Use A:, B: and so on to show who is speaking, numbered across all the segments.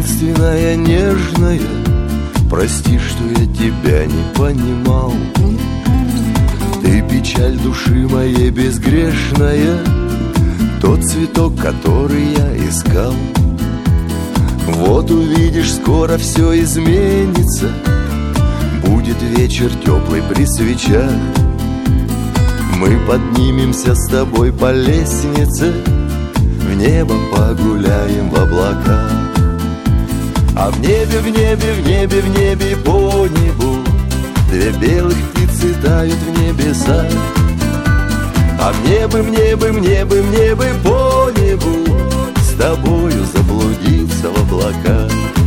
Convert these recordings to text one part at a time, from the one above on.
A: единственная нежная, прости, что я тебя не понимал. Ты печаль души моей безгрешная, тот цветок, который я искал. Вот увидишь, скоро все изменится, будет вечер теплый при свечах. Мы поднимемся с тобой по лестнице, в небо погуляем в облаках. А в небе, в небе, в небе, в небе, по небу две белых птицы тают в небесах. А в небе, в небе, в небе, в небе, по небу с тобою заблудиться в облаках.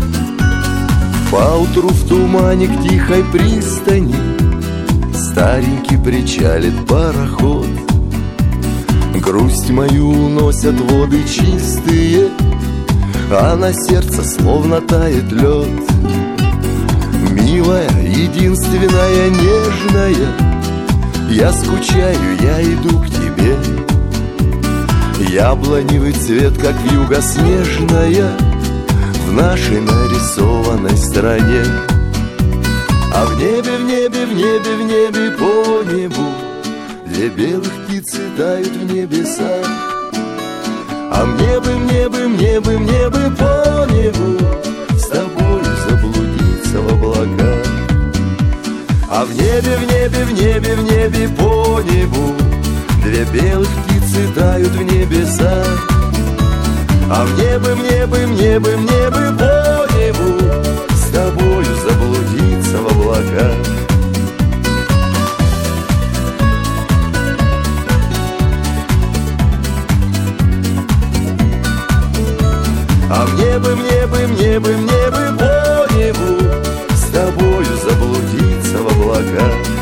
A: Поутру в тумане к тихой пристани старенький причалит пароход. Грусть мою уносят воды чистые, а на сердце словно тает лед. Милая, единственная, нежная, я скучаю, я иду к тебе. Яблоневый цвет, как вьюга снежная, в нашей нарисованной стране. А в небе, в небе, в небе, в небе, по небу две белых птицы тают в небесах. А в небе, в небе, в небе, в небе, по небу с тобою заблудиться в облаках. А в небе, в небе, в небе, в небе, по небу две белых птицы тают в небесах. А в небе, в небе, в небе, в небе, по небу с тобою заблудиться в облаках. А в небе, в небе, в небе, в небе, по небу с тобою заблудиться в облаках.